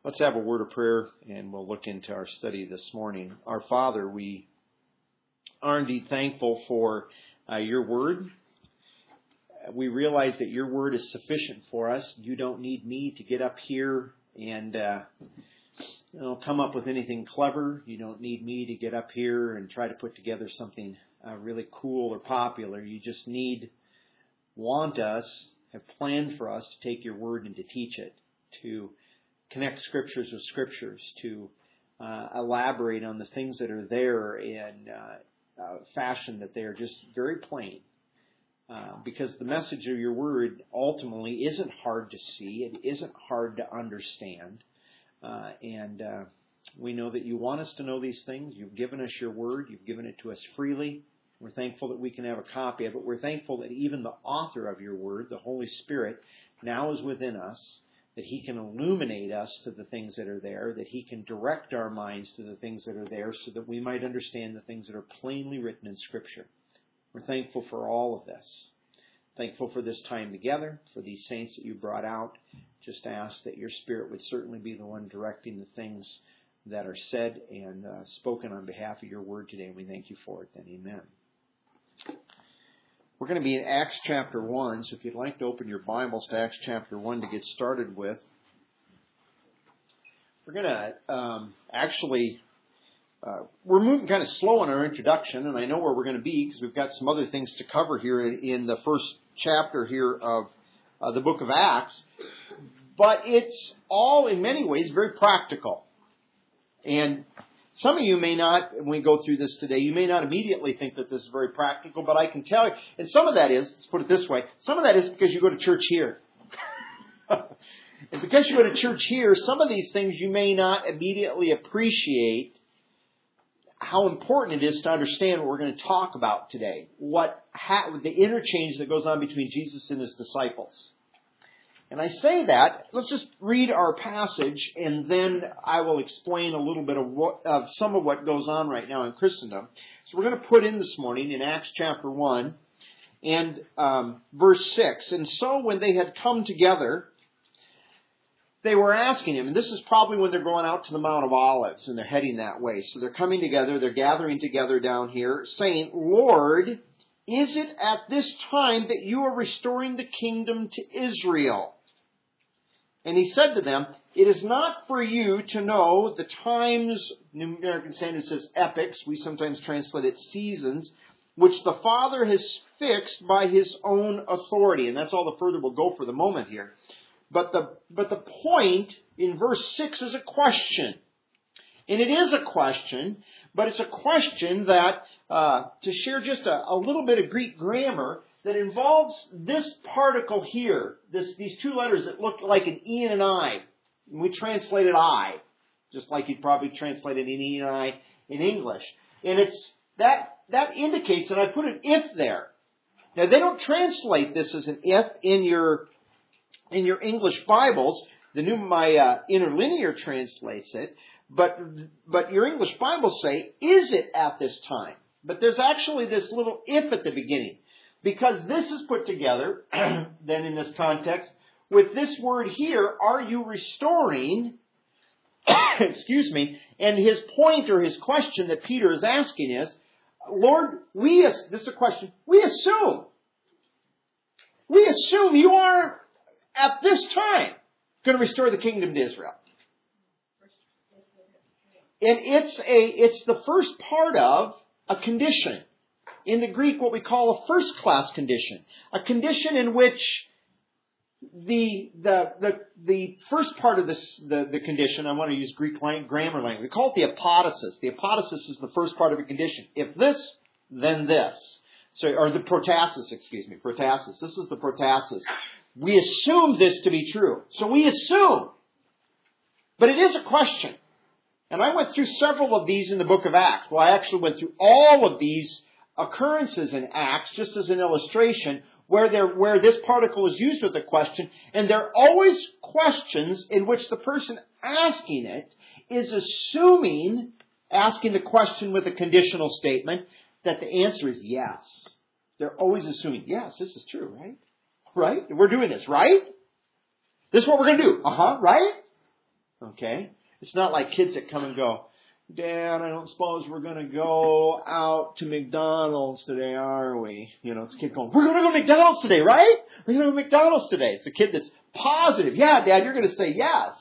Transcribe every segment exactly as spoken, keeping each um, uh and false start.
Let's have a word of prayer, and we'll look into our study this morning. Our Father, we are indeed thankful for uh, your word. We realize that your word is sufficient for us. You don't need me to get up here and uh, you know, come up with anything clever. You don't need me to get up here and try to put together something uh, really cool or popular. You just need, want us, have planned for us to take your word and to teach it, to connect scriptures with scriptures, to uh, elaborate on the things that are there in uh, uh, fashion that they are just very plain. Uh, because the message of your word ultimately isn't hard to see. It isn't hard to understand. Uh, and uh, we know that you want us to know these things. You've given us your word. You've given it to us freely. We're thankful that we can have a copy of it. We're thankful that even the author of your word, the Holy Spirit, now is within us, that he can illuminate us to the things that are there, that he can direct our minds to the things that are there so that we might understand the things that are plainly written in Scripture. We're thankful for all of this. Thankful for this time together, for these saints that you brought out. Just ask that your Spirit would certainly be the one directing the things that are said and uh, spoken on behalf of your word today. And we thank you for it then. Amen. We're going to be in Acts chapter one, so if you'd like to open your Bibles to Acts chapter one to get started with. We're going to um, actually, uh, we're moving kind of slow in our introduction, and I know where we're going to be because we've got some other things to cover here in, in the first chapter here of uh, the book of Acts. But it's all, in many ways, very practical. And some of you may not, when we go through this today, you may not immediately think that this is very practical, but I can tell you, and some of that is, let's put it this way, some of that is because you go to church here. And because you go to church here, some of these things you may not immediately appreciate how important it is to understand what we're going to talk about today. What ha- the interchange that goes on between Jesus and his disciples. And I say that, let's just read our passage, and then I will explain a little bit of, what, of some of what goes on right now in Christendom. So we're going to put in this morning in Acts chapter one and um, verse six. And so when they had come together, they were asking him, and this is probably when they're going out to the Mount of Olives, and they're heading that way. So they're coming together, they're gathering together down here, saying, Lord, is it at this time that you are restoring the kingdom to Israel? And he said to them, it is not for you to know the times, New American Standard says epochs, we sometimes translate it seasons, which the Father has fixed by his own authority. And that's all the further we'll go for the moment here. But the, but the point in verse six is a question. And it is a question, but it's a question that, uh, to share just a, a little bit of Greek grammar, that involves this particle here, this, these two letters that look like an E and an I. And we translated I, just like you'd probably translate an E and an I in English. And it's that that indicates that I put an if there. Now they don't translate this as an if in your in your English Bibles. The new my uh, interlinear translates it, but but your English Bibles say, "Is it at this time?" But there's actually this little if at the beginning. Because this is put together, then in this context, with this word here, are you restoring, excuse me, and his point or his question that Peter is asking is, Lord, we, this is a question, we assume, we assume you are, at this time, going to restore the kingdom to Israel. And it's a, it's the first part of a condition. In the Greek, what we call a first-class condition. A condition in which the the the, the first part of this the, the condition, I want to use Greek grammar language, we call it the apodosis. The apodosis is the first part of a condition. If this, then this. So, or the protasis, excuse me, protasis. This is the protasis. We assume this to be true. So we assume. But it is a question. And I went through several of these in the book of Acts. Well, I actually went through all of these occurrences in Acts, just as an illustration, where there, where this particle is used with a question, and there are always questions in which the person asking it is assuming, asking the question with a conditional statement, that the answer is yes. They're always assuming, yes, this is true, right? Right? We're doing this, right? This is what we're going to do. Uh-huh, right? Okay? It's not like kids that come and go, Dad, I don't suppose we're going to go out to McDonald's today, are we? You know, it's a kid going, we're going to go to McDonald's today, right? We're going to go to McDonald's today. It's a kid that's positive. Yeah, Dad, you're going to say yes.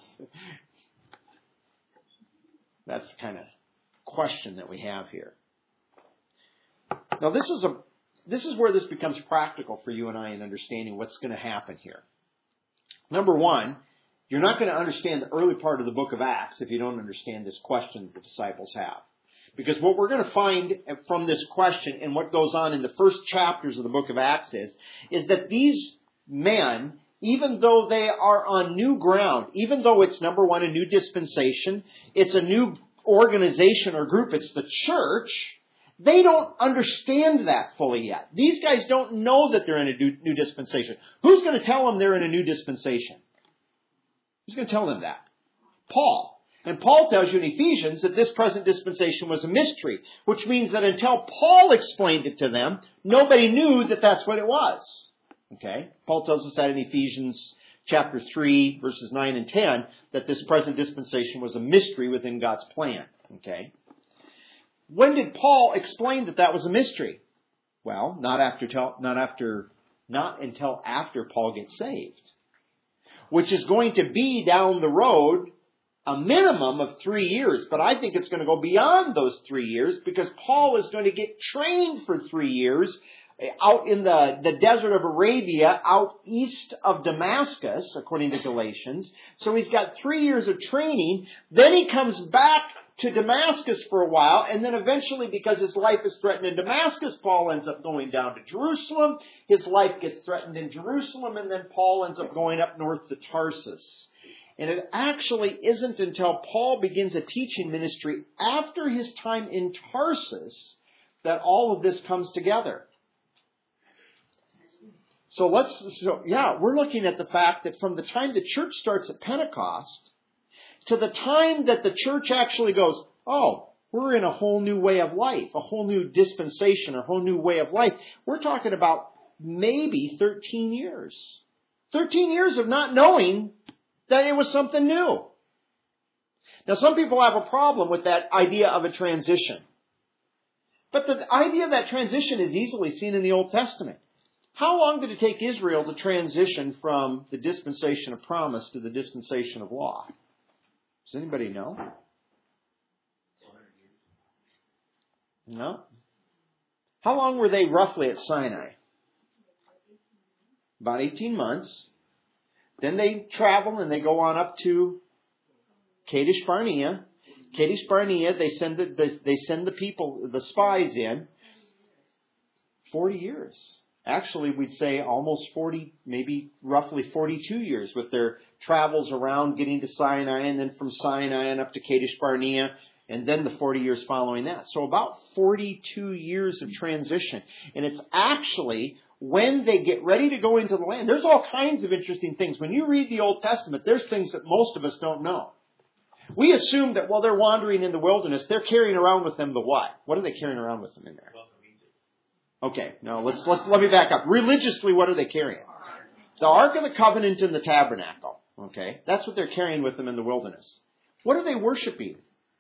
That's the kind of question that we have here. Now, this is a this is where this becomes practical for you and I in understanding what's going to happen here. Number one, you're not going to understand the early part of the book of Acts if you don't understand this question the disciples have. Because what we're going to find from this question and what goes on in the first chapters of the book of Acts is, is that these men, even though they are on new ground, even though it's, number one, a new dispensation, it's a new organization or group, it's the church, they don't understand that fully yet. These guys don't know that they're in a new, new dispensation. Who's going to tell them they're in a new dispensation? Who's going to tell them that? Paul. And Paul tells you in Ephesians that this present dispensation was a mystery, which means that until Paul explained it to them, nobody knew that that's what it was. Okay? Paul tells us that in Ephesians chapter three, verses nine and ten, that this present dispensation was a mystery within God's plan. Okay? When did Paul explain that that was a mystery? Well, not after, not after, not until after Paul gets saved, which is going to be down the road a minimum of three years. But I think it's going to go beyond those three years because Paul is going to get trained for three years out in the, the desert of Arabia, out east of Damascus, according to Galatians. So he's got three years of training. Then he comes back to Damascus for a while, and then eventually, because his life is threatened in Damascus, Paul ends up going down to Jerusalem. His life gets threatened in Jerusalem, and then Paul ends up going up north to Tarsus. And it actually isn't until Paul begins a teaching ministry after his time in Tarsus that all of this comes together. So let's, so yeah, we're looking at the fact that from the time the church starts at Pentecost to the time that the church actually goes, oh, we're in a whole new way of life, a whole new dispensation, a whole new way of life. We're talking about maybe thirteen years. thirteen years of not knowing that it was something new. Now, some people have a problem with that idea of a transition. But the idea of that transition is easily seen in the Old Testament. How long did it take Israel to transition from the dispensation of promise to the dispensation of law? Does anybody know? No? How long were they roughly at Sinai? About eighteen months. Then they travel and they go on up to Kadesh Barnea. Kadesh Barnea, they send the, they send the people, the spies in. Forty years. Actually, we'd say almost forty, maybe roughly forty-two years with their travels around getting to Sinai and then from Sinai and up to Kadesh Barnea and then the forty years following that. So about forty-two years of transition. And it's actually when they get ready to go into the land. There's all kinds of interesting things. When you read the Old Testament, there's things that most of us don't know. We assume that while they're wandering in the wilderness, they're carrying around with them the what? What are they carrying around with them in there? Okay, now let's, let's, let me back up. Religiously, what are they carrying? The Ark of the Covenant and the Tabernacle. Okay, that's what they're carrying with them in the wilderness. What are they worshiping?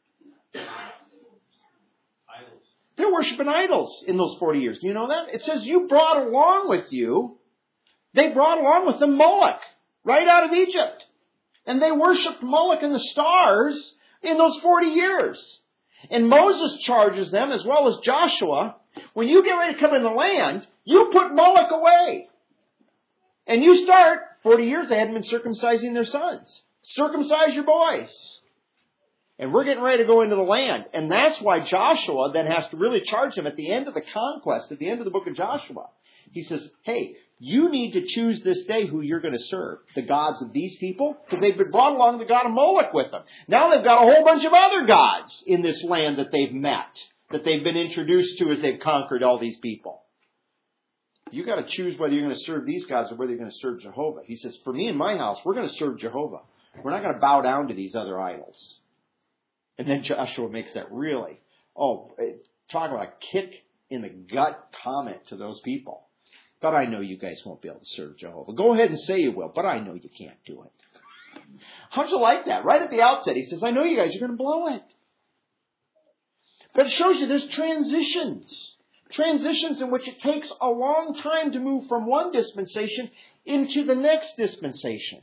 Idols. They're worshiping idols in those forty years. Do you know that? It says you brought along with you, they brought along with them Moloch, right out of Egypt. And they worshipped Moloch and the stars in those forty years. And Moses charges them, as well as Joshua, when you get ready to come in the land, you put Moloch away. And you start, forty years they hadn't been circumcising their sons. Circumcise your boys. And we're getting ready to go into the land. And that's why Joshua then has to really charge them at the end of the conquest, at the end of the book of Joshua. He says, hey, you need to choose this day who you're going to serve. The gods of these people, because they've been brought along the god of Moloch with them. Now they've got a whole bunch of other gods in this land that they've met, that they've been introduced to as they've conquered all these people. You got to choose whether you're going to serve these gods or whether you're going to serve Jehovah. He says, for me and my house, we're going to serve Jehovah. We're not going to bow down to these other idols. And then Joshua makes that really, oh, talk about a kick in the gut comment to those people. But I know you guys won't be able to serve Jehovah. Go ahead and say you will, but I know you can't do it. How'd you like that? Right at the outset, he says, I know you guys are going to blow it. But it shows you there's transitions. Transitions in which it takes a long time to move from one dispensation into the next dispensation.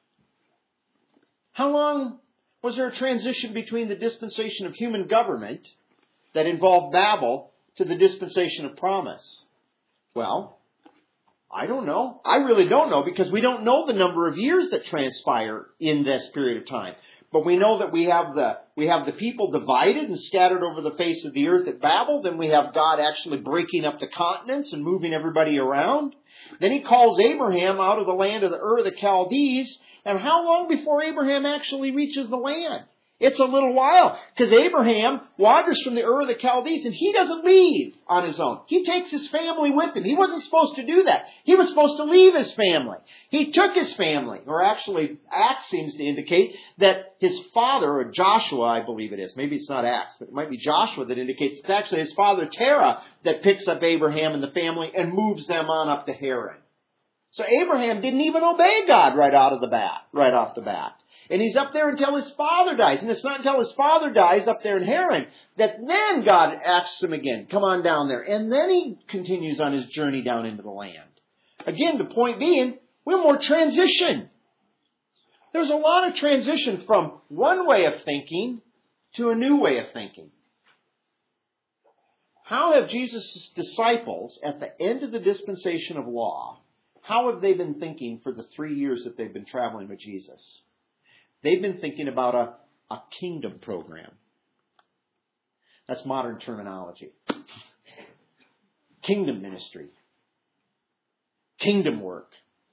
How long was there a transition between the dispensation of human government that involved Babel to the dispensation of promise? Well, I don't know. I really don't know because we don't know the number of years that transpire in this period of time. But we know that we have the we have the people divided and scattered over the face of the earth at Babel. Then we have God actually breaking up the continents and moving everybody around. Then he calls Abraham out of the land of the Ur of the Chaldees. And how long before Abraham actually reaches the land? It's a little while, because Abraham wanders from the Ur of the Chaldees, and he doesn't leave on his own. He takes his family with him. He wasn't supposed to do that. He was supposed to leave his family. He took his family, or actually, Acts seems to indicate that his father, or Joshua, I believe it is. Maybe it's not Acts, but it might be Joshua that indicates it's actually his father, Terah, that picks up Abraham and the family and moves them on up to Haran. So Abraham didn't even obey God right out of the bat, right off the bat. And he's up there until his father dies. And it's not until his father dies up there in Haran that then God asks him again, come on down there. And then he continues on his journey down into the land. Again, the point being, we're more transition. There's a lot of transition from one way of thinking to a new way of thinking. How have Jesus' disciples, at the end of the dispensation of law, how have they been thinking for the three years that they've been traveling with Jesus? They've been thinking about a, a kingdom program. That's modern terminology. Kingdom ministry. Kingdom work.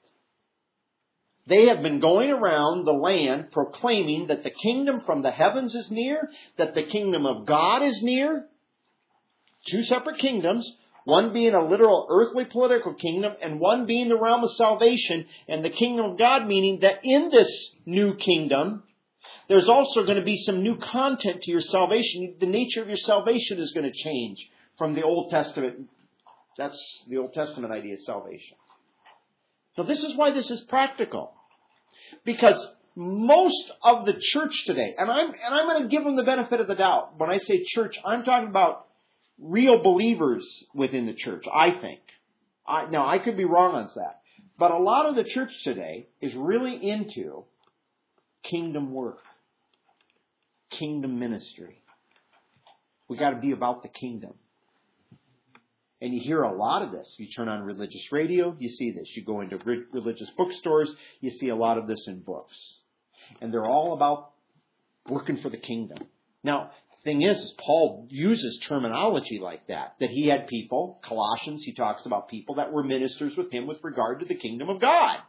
They have been going around the land proclaiming that the kingdom from the heavens is near, that the kingdom of God is near. Two separate kingdoms. One being a literal earthly political kingdom, and one being the realm of salvation, and the kingdom of God, meaning that in this new kingdom, there's also going to be some new content to your salvation. The nature of your salvation is going to change from the Old Testament. That's the Old Testament idea of salvation. So this is why this is practical. Because most of the church today, and I'm, and I'm going to give them the benefit of the doubt. When I say church, I'm talking about real believers within the church, I think. I, now, I could be wrong on that. But a lot of the church today is really into kingdom work, kingdom ministry. We got to be about the kingdom. And you hear a lot of this. You turn on religious radio, you see this. You go into re- religious bookstores, you see a lot of this in books. And they're all about working for the kingdom. Now, thing is, is Paul uses terminology like that, that he had people, Colossians, he talks about people that were ministers with him with regard to the kingdom of God.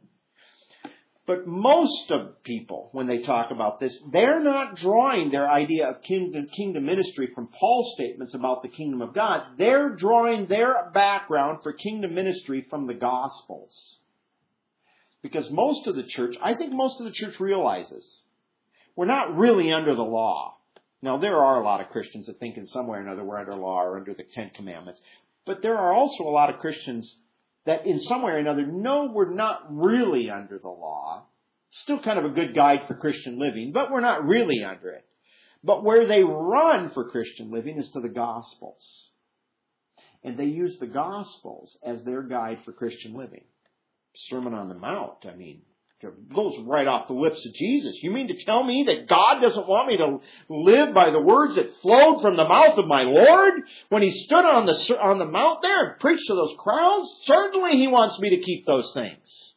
But most of people, when they talk about this, they're not drawing their idea of kingdom, kingdom ministry from Paul's statements about the kingdom of God. They're drawing their background for kingdom ministry from the Gospels. Because most of the church, I think most of the church realizes, we're not really under the law. Now, there are a lot of Christians that think in some way or another we're under law or under the Ten Commandments. But there are also a lot of Christians that in some way or another know we're not really under the law. Still kind of a good guide for Christian living, but we're not really under it. But where they run for Christian living is to the Gospels. And they use the Gospels as their guide for Christian living. Sermon on the Mount, I mean, it goes right off the lips of Jesus. You mean to tell me that God doesn't want me to live by the words that flowed from the mouth of my Lord when he stood on the on the mount there and preached to those crowds? Certainly he wants me to keep those things.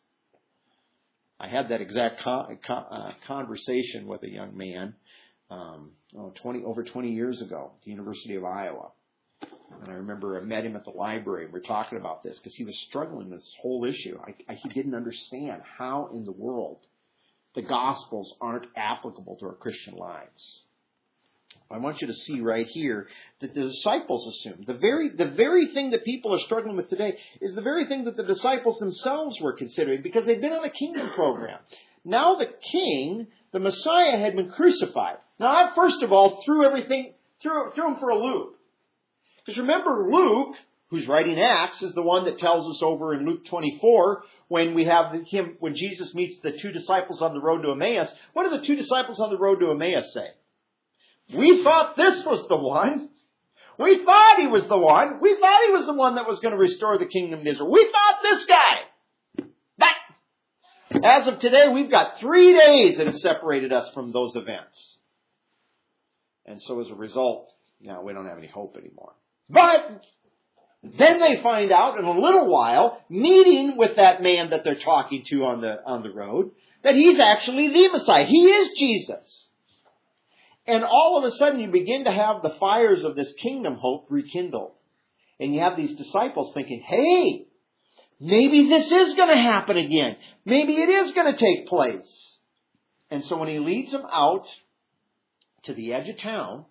I had that exact con- con- uh, conversation with a young man um, oh, twenty over twenty years ago at the University of Iowa. And I remember I met him at the library. We were talking about this because he was struggling with this whole issue. I, I, he didn't understand how in the world the Gospels aren't applicable to our Christian lives. I want you to see right here that the disciples assumed. The very, the very thing that people are struggling with today is the very thing that the disciples themselves were considering because they've been on a kingdom program. Now the king, the Messiah, had been crucified. Now I first of all threw everything, threw, threw him for a loop. Because remember, Luke who's writing Acts, is the one that tells us over in Luke twenty-four, when we have him, when Jesus meets the two disciples on the road to Emmaus, what do the two disciples on the road to Emmaus say? We thought this was the one. We thought he was the one. We thought he was the one that was going to restore the kingdom to Israel. We thought this guy. But as of today, we've got three days that have separated us from those events. And so as a result, now we don't have any hope anymore. But then they find out in a little while, meeting with that man that they're talking to on the, on the road, that he's actually the Messiah. He is Jesus. And all of a sudden you begin to have the fires of this kingdom hope rekindled. And you have these disciples thinking, hey, maybe this is going to happen again. Maybe it is going to take place. And so when he leads them out to the edge of town,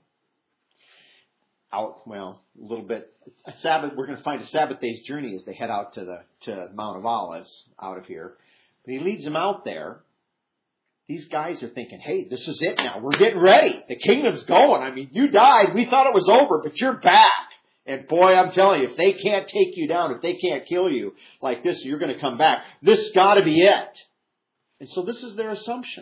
out, well, a little bit, a Sabbath, we're going to find a Sabbath day's journey as they head out to the to Mount of Olives out of here. But he leads them out there. These guys are thinking, hey, this is it now. We're getting ready. The kingdom's going. I mean, you died. We thought it was over, but you're back. And boy, I'm telling you, if they can't take you down, if they can't kill you like this, you're going to come back. This has got to be it. And so this is their assumption.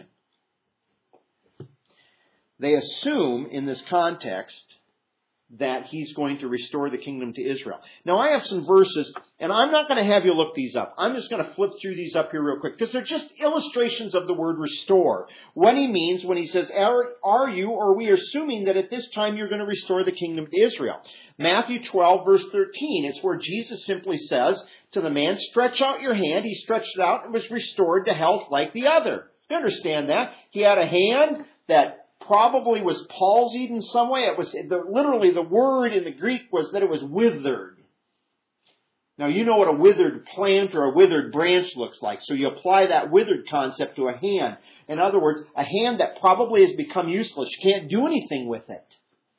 They assume in this context that he's going to restore the kingdom to Israel. Now, I have some verses, and I'm not going to have you look these up. I'm just going to flip through these up here real quick, because they're just illustrations of the word restore. What he means when he says, are, are you, or are we assuming that at this time you're going to restore the kingdom to Israel? Matthew twelve, verse thirteen, it's where Jesus simply says to the man, stretch out your hand. He stretched it out and was restored to health like the other. You understand that? He had a hand that probably was palsied in some way. It was the, literally the word in the Greek was that it was withered. Now you know what a withered plant or a withered branch looks like. So you apply that withered concept to a hand. In other words, a hand that probably has become useless. You can't do anything with it.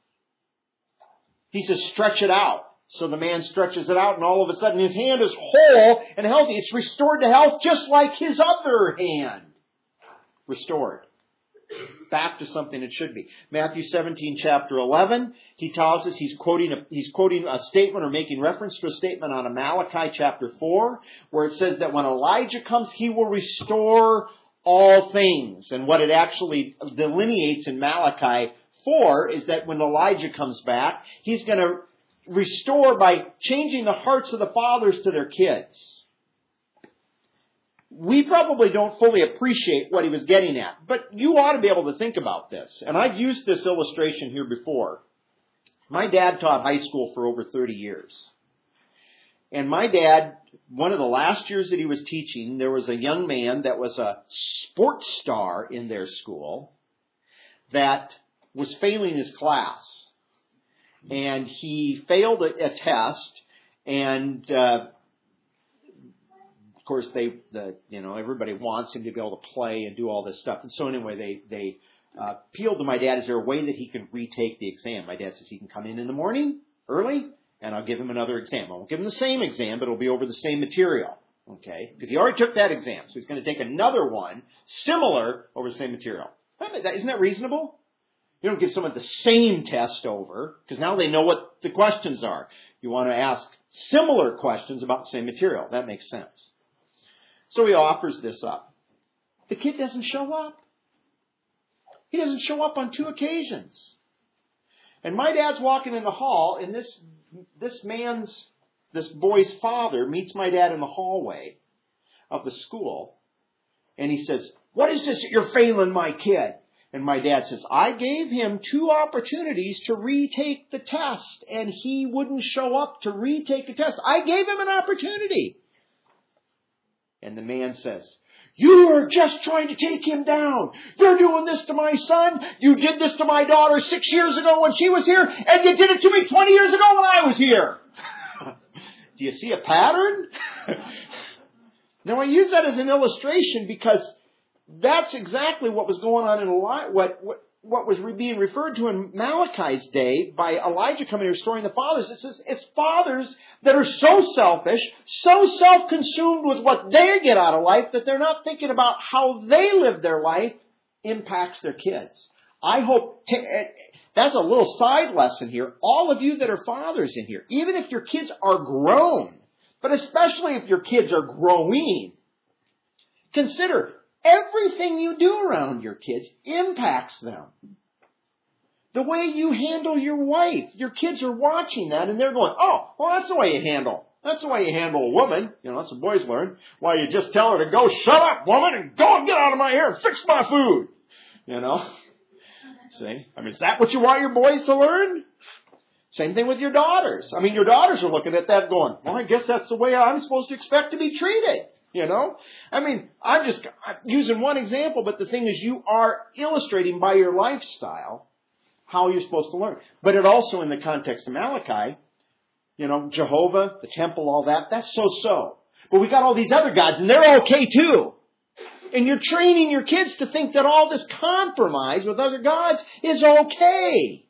He says, stretch it out. So the man stretches it out, and all of a sudden his hand is whole and healthy. It's restored to health just like his other hand. Restored. Back to something it should be. Matthew seventeen, chapter eleven, he tells us he's quoting a, he's quoting a statement or making reference to a statement on Malachi chapter four, where it says that when Elijah comes, he will restore all things. And what it actually delineates in Malachi four is that when Elijah comes back, he's going to restore by changing the hearts of the fathers to their kids. We probably don't fully appreciate what he was getting at, but you ought to be able to think about this. And I've used this illustration here before. My dad taught high school for over thirty years. And my dad, one of the last years that he was teaching, there was a young man that was a sports star in their school that was failing his class. And he failed a, a test, and uh, of course, they, the, you know, everybody wants him to be able to play and do all this stuff. And so anyway, they, they, uh, appealed to my dad. Is there a way that he can retake the exam? My dad says he can come in in the morning early and I'll give him another exam. I won't give him the same exam, but it'll be over the same material. Okay. Because he already took that exam. So he's going to take another one similar over the same material. Isn't that reasonable? You don't give someone the same test over, because now they know what the questions are. You want to ask similar questions about the same material. That makes sense. So he offers this up. The kid doesn't show up. He doesn't show up on two occasions. And my dad's walking in the hall, and this this man's, this boy's father meets my dad in the hallway of the school. And he says, what is this that you're failing my kid? And my dad says, I gave him two opportunities to retake the test, and he wouldn't show up to retake a test. I gave him an opportunity. And the man says, you are just trying to take him down. You're doing this to my son. You did this to my daughter six years ago when she was here, and you did it to me twenty years ago when I was here. Do you see a pattern? Now, I use that as an illustration because that's exactly what was going on in Eli- what, what what was being referred to in Malachi's day by Elijah coming and restoring the fathers. It says it's fathers that are so selfish, so self-consumed with what they get out of life that they're not thinking about how they live their life impacts their kids. I hope, to, that's a little side lesson here. All of you that are fathers in here, even if your kids are grown, but especially if your kids are growing, consider everything you do around your kids impacts them. The way you handle your wife, your kids are watching that and they're going, oh, well, that's the way you handle. That's the way you handle a woman. You know, that's what boys learn. Why you just tell her to go, shut up, woman, and go and get out of my hair and fix my food. You know? See? I mean, is that what you want your boys to learn? Same thing with your daughters. I mean, your daughters are looking at that going, well, I guess that's the way I'm supposed to expect to be treated. You know? I mean, I'm just I'm using one example, but the thing is you are illustrating by your lifestyle how you're supposed to learn. But it also, in the context of Malachi, you know, Jehovah, the temple, all that, that's so-so. But we got all these other gods, and they're okay too. And you're training your kids to think that all this compromise with other gods is okay.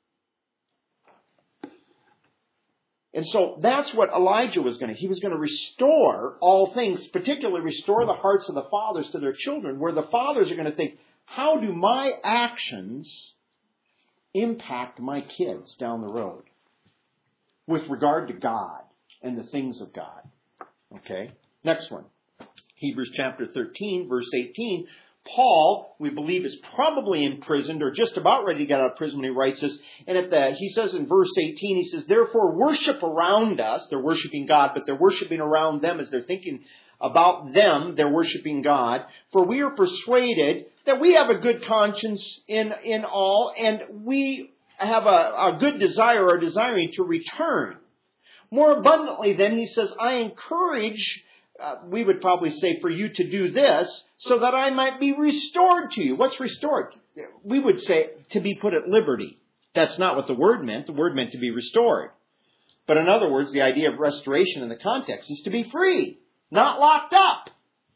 And so that's what Elijah was going to, he was going to restore all things, particularly restore the hearts of the fathers to their children, where the fathers are going to think, how do my actions impact my kids down the road with regard to God and the things of God? Okay, next one. Hebrews chapter thirteen, verse eighteen. Paul, we believe, is probably imprisoned or just about ready to get out of prison when he writes this. And at the, he says in verse eighteen, he says, therefore worship around us. They're worshiping God, but they're worshiping around them as they're thinking about them. They're worshiping God. For we are persuaded that we have a good conscience in, in all, and we have a, a good desire or desiring to return. More abundantly then, he says, I encourage Uh, we would probably say for you to do this so that I might be restored to you. What's restored? We would say to be put at liberty. That's not what the word meant. The word meant to be restored. But in other words, the idea of restoration in the context is to be free, not locked up.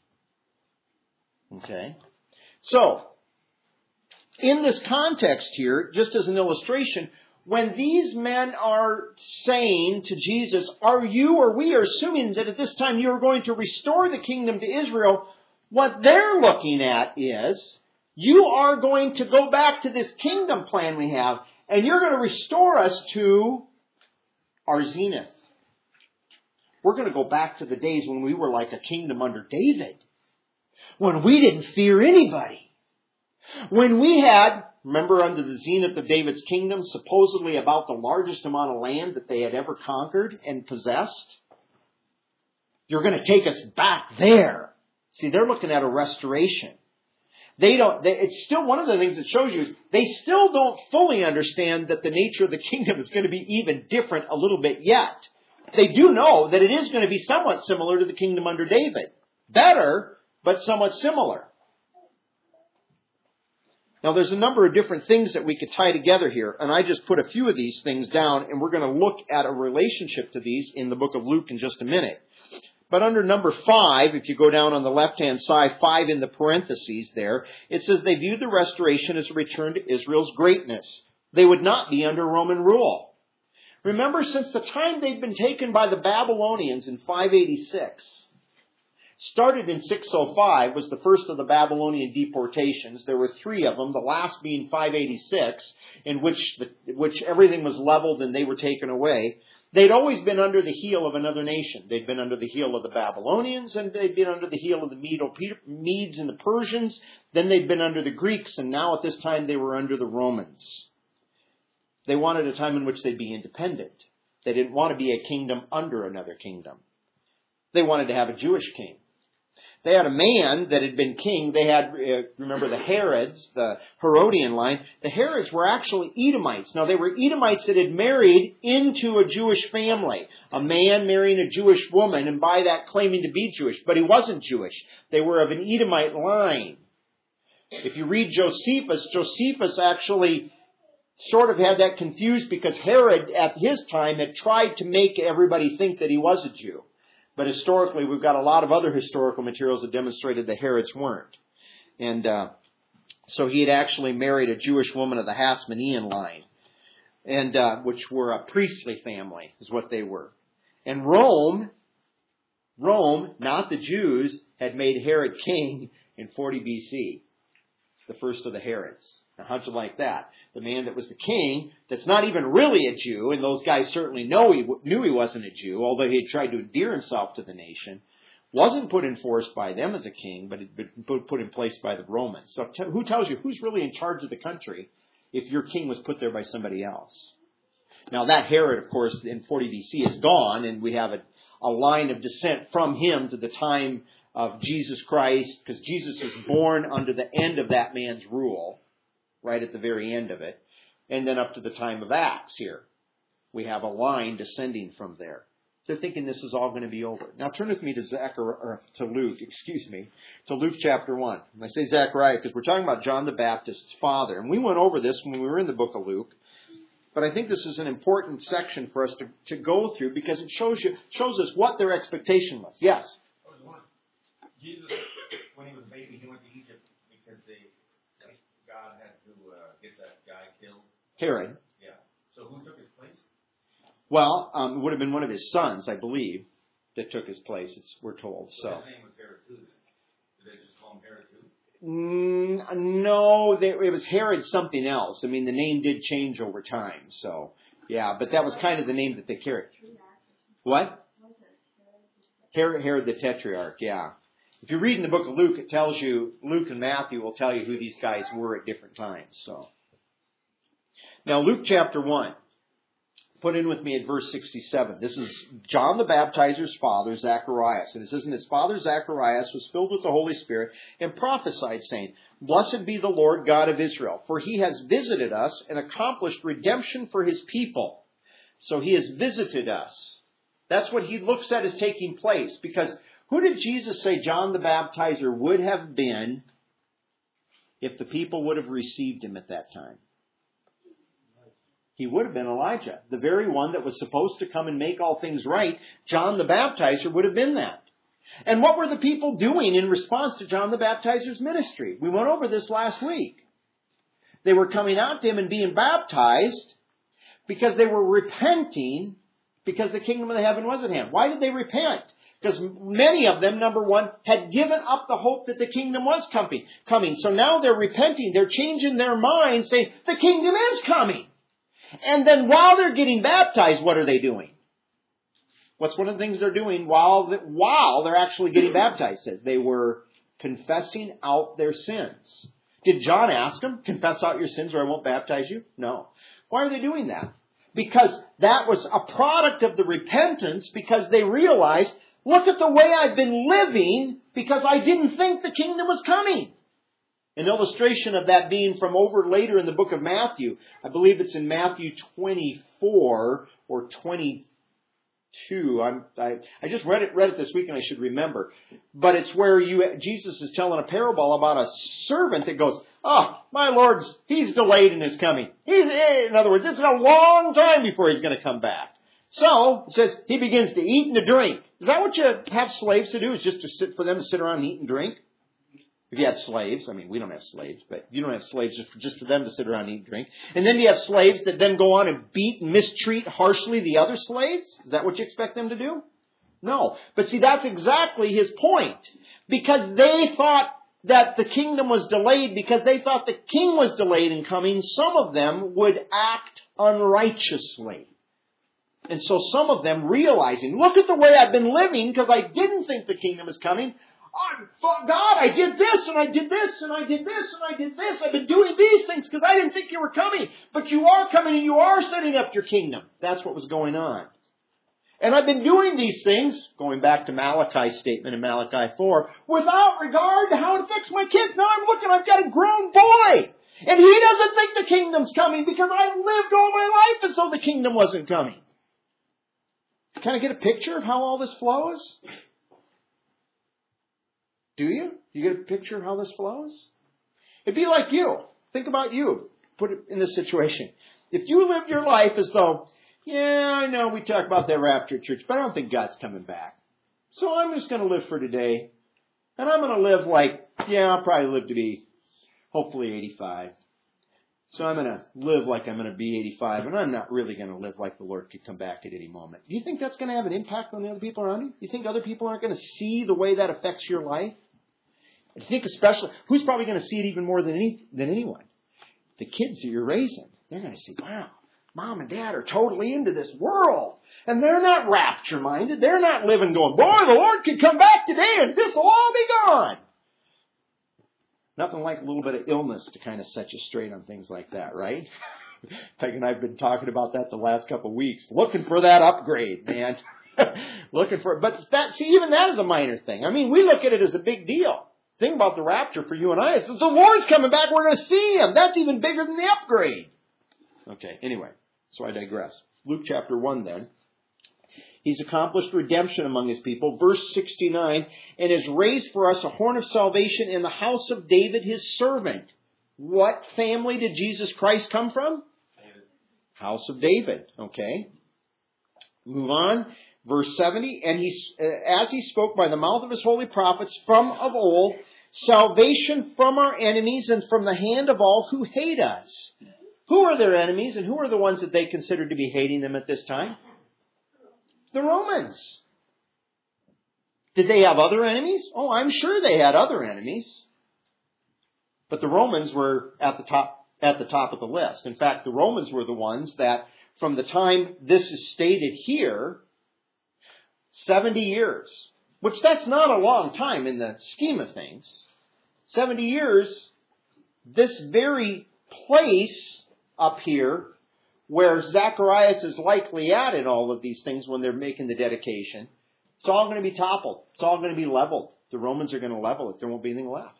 Okay. So, in this context here, just as an illustration, when these men are saying to Jesus, are you or we are assuming that at this time you are going to restore the kingdom to Israel, what they're looking at is, you are going to go back to this kingdom plan we have, and you're going to restore us to our zenith. We're going to go back to the days when we were like a kingdom under David, when we didn't fear anybody, when we had, remember, under the zenith of David's kingdom, supposedly about the largest amount of land that they had ever conquered and possessed. You're going to take us back there. See, they're looking at a restoration. They don't, they, it's still one of the things that shows you is they still don't fully understand that the nature of the kingdom is going to be even different a little bit yet. They do know that it is going to be somewhat similar to the kingdom under David. Better, but somewhat similar. Now, there's a number of different things that we could tie together here, and I just put a few of these things down, and we're going to look at a relationship to these in the book of Luke in just a minute. But under number five, if you go down on the left-hand side, five in the parentheses there, it says they viewed the restoration as a return to Israel's greatness. They would not be under Roman rule. Remember, since the time they'd been taken by the Babylonians in five eighty-six, started in six oh five, was the first of the Babylonian deportations. There were three of them, the last being five eighty-six, in which the, which everything was leveled and they were taken away. They'd always been under the heel of another nation. They'd been under the heel of the Babylonians, and they'd been under the heel of the Medes and the Persians. Then they'd been under the Greeks, and now at this time they were under the Romans. They wanted a time in which they'd be independent. They didn't want to be a kingdom under another kingdom. They wanted to have a Jewish king. They had a man that had been king. They had, uh, remember the Herods, the Herodian line. The Herods were actually Edomites. Now, they were Edomites that had married into a Jewish family. A man marrying a Jewish woman, and by that claiming to be Jewish. But he wasn't Jewish. They were of an Edomite line. If you read Josephus, Josephus actually sort of had that confused because Herod, at his time, had tried to make everybody think that he was a Jew. But historically, we've got a lot of other historical materials that demonstrated the Herods weren't. And uh, so he had actually married a Jewish woman of the Hasmonean line, and uh, which were a priestly family, is what they were. And Rome, Rome, not the Jews, had made Herod king in forty B C. the first of the Herods. Now, how'd you like that? The man that was the king, that's not even really a Jew, and those guys certainly know he, knew he wasn't a Jew, although he had tried to endear himself to the nation, wasn't put in force by them as a king, but had been put in place by the Romans. So t- who tells you who's really in charge of the country if your king was put there by somebody else? Now, that Herod, of course, in forty B C is gone, and we have a, a line of descent from him to the time of Jesus Christ, because Jesus was born under the end of that man's rule, right at the very end of it, and then up to the time of Acts here. We have a line descending from there. They're thinking this is all going to be over. Now turn with me to Zechariah, or to Luke, excuse me, to Luke chapter one. And I say Zechariah because we're talking about John the Baptist's father. And we went over this when we were in the book of Luke. But I think this is an important section for us to, to go through because it shows you shows us what their expectation was. Yes? Jesus, when he was a baby, he went to Egypt because they, God had to uh, get that guy killed. Herod. Yeah. So who took his place? Well, um, it would have been one of his sons, I believe, that took his place, it's, we're told. So, so his name was Herod too, then? Did they just call him Herod too? Mm, no, they, it was Herod something else. I mean, the name did change over time. So, yeah, but that was kind of the name that they carried. What? Herod, Herod the Tetrarch, yeah. If you read in the book of Luke, it tells you, Luke and Matthew will tell you who these guys were at different times. So, now Luke chapter one. Put in with me at verse sixty-seven. This is John the Baptizer's father, Zacharias. And it says, and his father Zacharias was filled with the Holy Spirit and prophesied, saying, Blessed be the Lord God of Israel, for he has visited us and accomplished redemption for his people. So he has visited us. That's what he looks at as taking place. Because who did Jesus say John the Baptizer would have been if the people would have received him at that time? He would have been Elijah, the very one that was supposed to come and make all things right. John the Baptizer would have been that. And what were the people doing in response to John the Baptizer's ministry? We went over this last week. They were coming out to him and being baptized because they were repenting because the kingdom of the heaven was at hand. Why did they repent? Because many of them, number one, had given up the hope that the kingdom was coming. coming. So now they're repenting. They're changing their minds, saying, the kingdom is coming. And then while they're getting baptized, what are they doing? What's one of the things they're doing while, the, while they're actually getting baptized? It says they were confessing out their sins. Did John ask them, confess out your sins or I won't baptize you? No. Why are they doing that? Because that was a product of the repentance because they realized, look at the way I've been living because I didn't think the kingdom was coming. An illustration of that being from over later in the book of Matthew. I believe it's in Matthew twenty-four or twenty-two. I'm, I, I just read it, read it this week and I should remember. But it's where you, Jesus is telling a parable about a servant that goes, oh, my Lord's, he's delayed in his coming. He's, in other words, it's a long time before he's going to come back. So, it says, he begins to eat and to drink. Is that what you have slaves to do? Is just to sit, for them to sit around and eat and drink? If you had slaves, I mean, we don't have slaves, but you don't have slaves just for, just for them to sit around and eat and drink. And then you have slaves that then go on and beat and mistreat harshly the other slaves? Is that what you expect them to do? No. But see, that's exactly his point. Because they thought that the kingdom was delayed, because they thought the king was delayed in coming, some of them would act unrighteously. And so some of them realizing, look at the way I've been living because I didn't think the kingdom was coming. Oh, God, I did this, and I did this, and I did this, and I did this. I've been doing these things because I didn't think you were coming. But you are coming, and you are setting up your kingdom. That's what was going on. And I've been doing these things, going back to Malachi's statement in Malachi four, without regard to how it affects my kids. Now I'm looking, I've got a grown boy. And he doesn't think the kingdom's coming because I've lived all my life as though the kingdom wasn't coming. Kind of get a picture of how all this flows? Do you? You get a picture of how this flows? It'd be like you. Think about you. Put it in this situation. If you lived your life as though, yeah, I know we talk about that rapture at church, but I don't think God's coming back. So I'm just going to live for today. And I'm going to live like, yeah, I'll probably live to be hopefully eighty-five. So I'm going to live like I'm going to be eighty-five, and I'm not really going to live like the Lord could come back at any moment. Do you think that's going to have an impact on the other people around you? Do you think other people aren't going to see the way that affects your life? I think especially, who's probably going to see it even more than any, than anyone? The kids that you're raising. They're going to see, wow, Mom and Dad are totally into this world. And they're not rapture-minded. They're not living going, boy, the Lord could come back today and this will all be gone. Nothing like a little bit of illness to kind of set you straight on things like that, right? Peg and I have been talking about that the last couple of weeks. Looking for that upgrade, man. Looking for it. But that, see, even that is a minor thing. I mean, we look at it as a big deal. The thing about the rapture for you and I is that the Lord's coming back, we're going to see Him. That's even bigger than the upgrade. Okay, anyway, so I digress. Luke chapter one then. He's accomplished redemption among His people. Verse sixty-nine, and has raised for us a horn of salvation in the house of David, His servant. What family did Jesus Christ come from? David. House of David. Okay. Move on. Verse seventy, and he, uh, as He spoke by the mouth of His holy prophets from of old, salvation from our enemies and from the hand of all who hate us. Who are their enemies and who are the ones that they considered to be hating them at this time? The Romans. Did they have other enemies? Oh, I'm sure they had other enemies. But the Romans were at the top, at the top of the list. In fact, the Romans were the ones that, from the time this is stated here, seventy years, which that's not a long time in the scheme of things. seventy years, this very place up here where Zacharias is likely at in all of these things when they're making the dedication, it's all going to be toppled. It's all going to be leveled. The Romans are going to level it. There won't be anything left.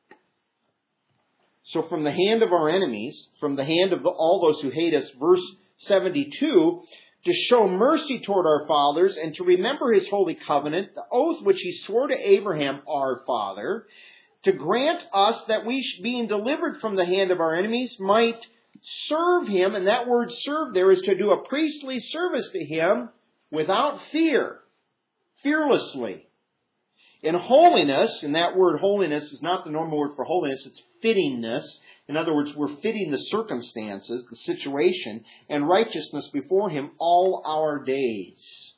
So from the hand of our enemies, from the hand of the, all those who hate us, verse seventy-two, to show mercy toward our fathers and to remember His holy covenant, the oath which He swore to Abraham, our father, to grant us that we, being delivered from the hand of our enemies, might serve Him, and that word serve there is to do a priestly service to Him without fear, fearlessly, in holiness. And that word holiness is not the normal word for holiness, it's fittingness. In other words, we're fitting the circumstances, the situation, and righteousness before Him all our days.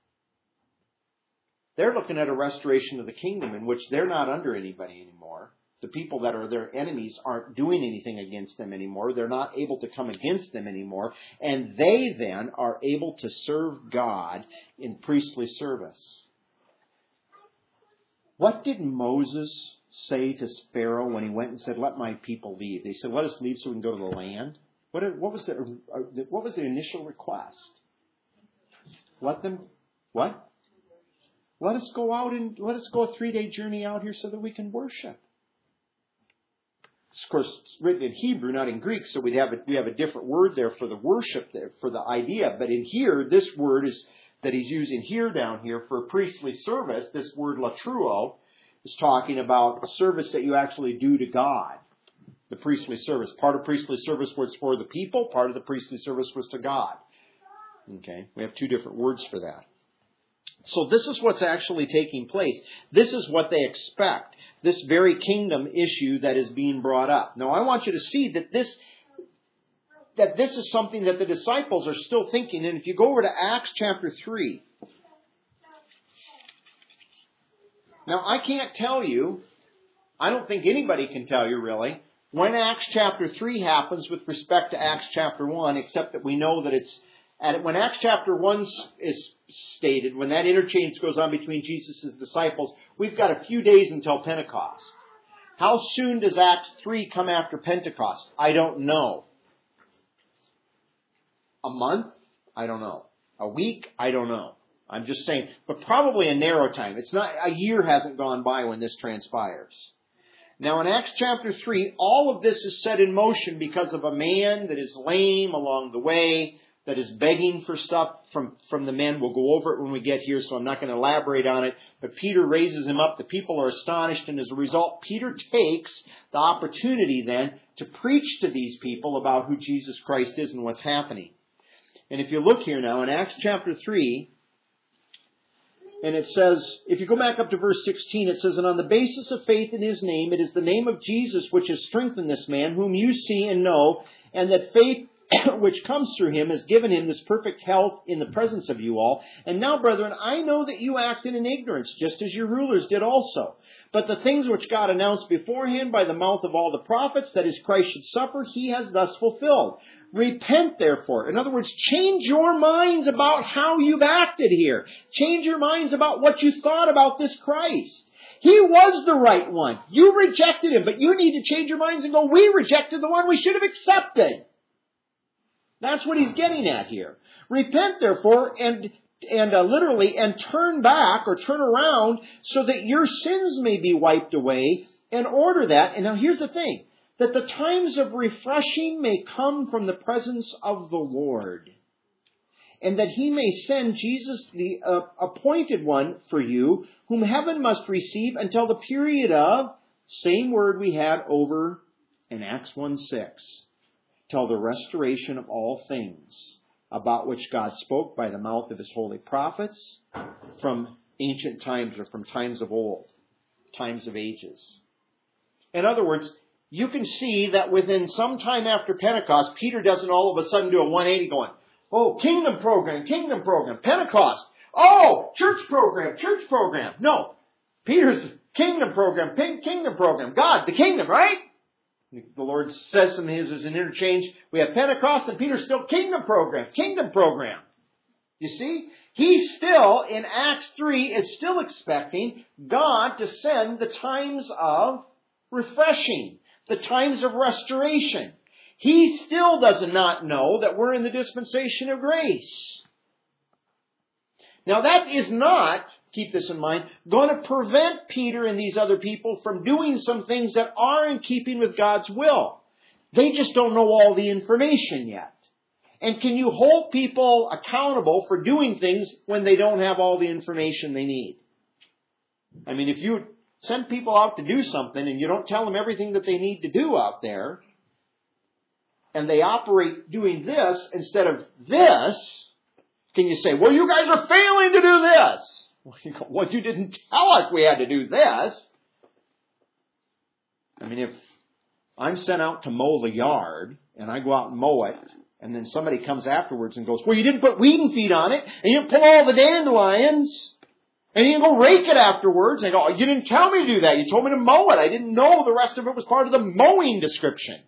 They're looking at a restoration of the kingdom in which they're not under anybody anymore. The people that are their enemies aren't doing anything against them anymore. They're not able to come against them anymore. And they then are able to serve God in priestly service. What did Moses say to Pharaoh when he went and said, let my people leave? They said, let us leave so we can go to the land. What, what, was, the, what was the initial request? Let them, what? Let us go out and let us go a three-day journey out here so that we can worship. Of course, it's written in Hebrew, not in Greek, so we have a, we have a different word there for the worship, there, for the idea. But in here, this word is that he's using here down here for priestly service. This word latruo is talking about a service that you actually do to God. The priestly service. Part of priestly service was for the people. Part of the priestly service was to God. Okay, we have two different words for that. So this is what's actually taking place. This is what they expect. This very kingdom issue that is being brought up. Now I want you to see that this that this is something that the disciples are still thinking. And if you go over to Acts chapter three. Now I can't tell you, I don't think anybody can tell you really, when Acts chapter three happens with respect to Acts chapter one, except that we know that it's And when Acts chapter one is stated, when that interchange goes on between Jesus' disciples, we've got a few days until Pentecost. How soon does Acts three come after Pentecost? I don't know. A month? I don't know. A week? I don't know. I'm just saying, but probably a narrow time. It's not, a year hasn't gone by when this transpires. Now in Acts chapter three, all of this is set in motion because of a man that is lame along the way, that is begging for stuff from, from the men. We'll go over it when we get here, so I'm not going to elaborate on it. But Peter raises him up. The people are astonished, and as a result, Peter takes the opportunity then to preach to these people about who Jesus Christ is and what's happening. And if you look here now in Acts chapter three, and it says, if you go back up to verse sixteen, it says, and on the basis of faith in His name, it is the name of Jesus which has strengthened this man, whom you see and know, and that faith which comes through him has given him this perfect health in the presence of you all. And now, brethren, I know that you acted in ignorance, just as your rulers did also. But the things which God announced beforehand by the mouth of all the prophets, that his Christ should suffer, he has thus fulfilled. Repent, therefore. In other words, change your minds about how you've acted here. Change your minds about what you thought about this Christ. He was the right one. You rejected him, but you need to change your minds and go, we rejected the one we should have accepted. That's what he's getting at here. Repent, therefore, and and uh, literally, and turn back or turn around so that your sins may be wiped away, and order that. And now here's the thing, that the times of refreshing may come from the presence of the Lord, and that he may send Jesus, the uh, appointed one for you, whom heaven must receive until the period of, same word we had over in Acts one six, till the restoration of all things, about which God spoke by the mouth of his holy prophets from ancient times, or from times of old, times of ages. In other words, you can see that within some time after Pentecost, Peter doesn't all of a sudden do a one eighty going, oh, kingdom program, kingdom program, Pentecost. Oh, church program, church program. No. Peter's kingdom program, kingdom program. God, the kingdom, right? The Lord says some of his as an interchange. We have Pentecost and Peter's still kingdom program, kingdom program. You see? He still, in Acts three, is still expecting God to send the times of refreshing, the times of restoration. He still does not know that we're in the dispensation of grace. Now that is not, keep this in mind, going to prevent Peter and these other people from doing some things that are in keeping with God's will. They just don't know all the information yet. And can you hold people accountable for doing things when they don't have all the information they need? I mean, if you send people out to do something and you don't tell them everything that they need to do out there, and they operate doing this instead of this, can you say, well, you guys are failing to do this? Well, you go, well, you didn't tell us we had to do this. I mean, if I'm sent out to mow the yard, and I go out and mow it, and then somebody comes afterwards and goes, well, you didn't put weed and feed on it, and you didn't pull all the dandelions, and you didn't go rake it afterwards, and I go, oh, you didn't tell me to do that. You told me to mow it. I didn't know the rest of it was part of the mowing description.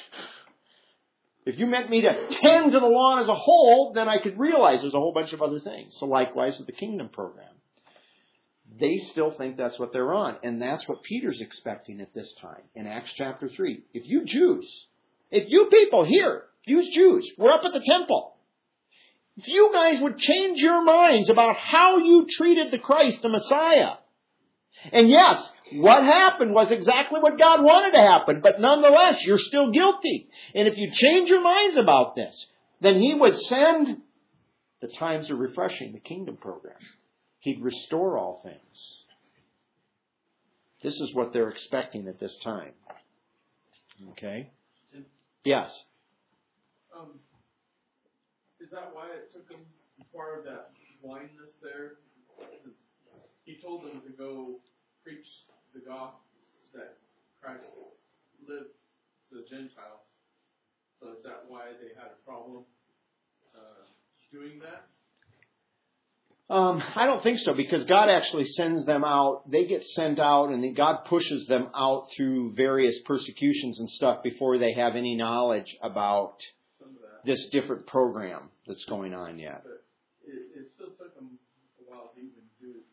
If you meant me to tend to the lawn as a whole, then I could realize there's a whole bunch of other things. So likewise with the kingdom program. They still think that's what they're on. And that's what Peter's expecting at this time in Acts chapter three. If you Jews, if you people here, you Jews, we're up at the temple. If you guys would change your minds about how you treated the Christ, the Messiah. And yes, what happened was exactly what God wanted to happen, but nonetheless, you're still guilty. And if you change your minds about this, then he would send the times of refreshing, the kingdom program. He'd restore all things. This is what they're expecting at this time. Okay? Yes? Um, is that why it took him part of that blindness there? He told them to go preach the gospel that Christ lived to the Gentiles. So is that why they had a problem uh, doing that? Um, I don't think so, because God actually sends them out. They get sent out, and then God pushes them out through various persecutions and stuff before they have any knowledge about this different program that's going on yet. But it, it still took them a while to even do it.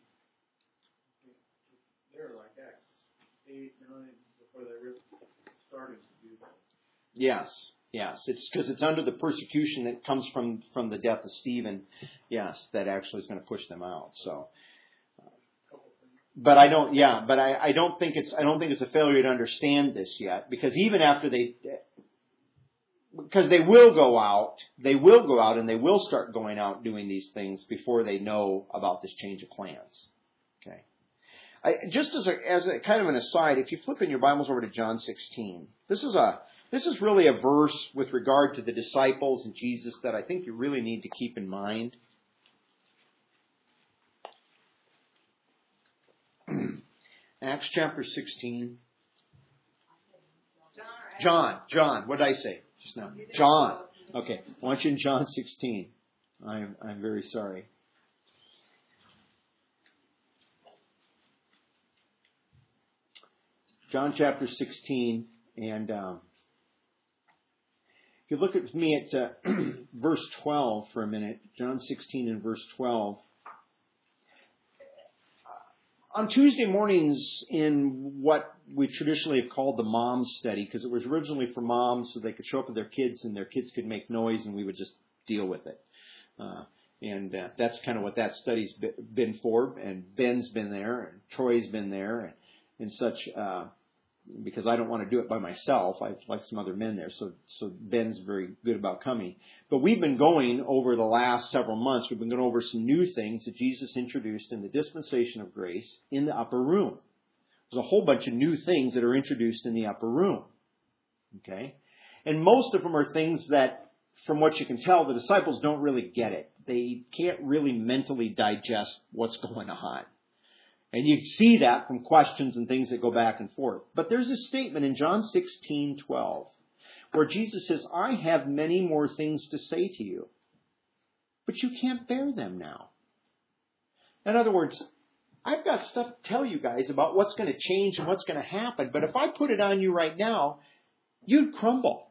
They were like Acts eight, nine before they were starting to do that. Yes, yes. It's because it's under the persecution that comes from, from the death of Stephen. Yes, that actually is going to push them out. So, but I don't. Yeah, but I, I don't think it's. I don't think it's a failure to understand this yet, because even after they, because they will go out, they will go out, and they will start going out doing these things before they know about this change of plans. Okay. I, just as a, as a kind of an aside, if you flip in your Bibles over to John sixteen, this is a this is really a verse with regard to the disciples and Jesus that I think you really need to keep in mind. Acts chapter sixteen. John, John, what did I say just now? John. Okay, I want you in John sixteen. I'm I'm very sorry. John chapter sixteen, and um, if you look at me at uh, verse twelve for a minute, John sixteen and verse twelve. On Tuesday mornings in what we traditionally have called the mom study, because it was originally for moms so they could show up with their kids and their kids could make noise and we would just deal with it. Uh, and uh, that's kind of what that study's been for. And Ben's been there and Troy's been there and, and such, uh, because I don't want to do it by myself. I like some other men there. So, so Ben's very good about coming. But we've been going over the last several months. We've been going over some new things that Jesus introduced in the dispensation of grace in the upper room. There's a whole bunch of new things that are introduced in the upper room. Okay? And most of them are things that, from what you can tell, the disciples don't really get it. They can't really mentally digest what's going on. And you see that from questions and things that go back and forth. But there's a statement in John sixteen twelve where Jesus says, I have many more things to say to you, but you can't bear them now. In other words, I've got stuff to tell you guys about what's going to change and what's going to happen, but if I put it on you right now, you'd crumble.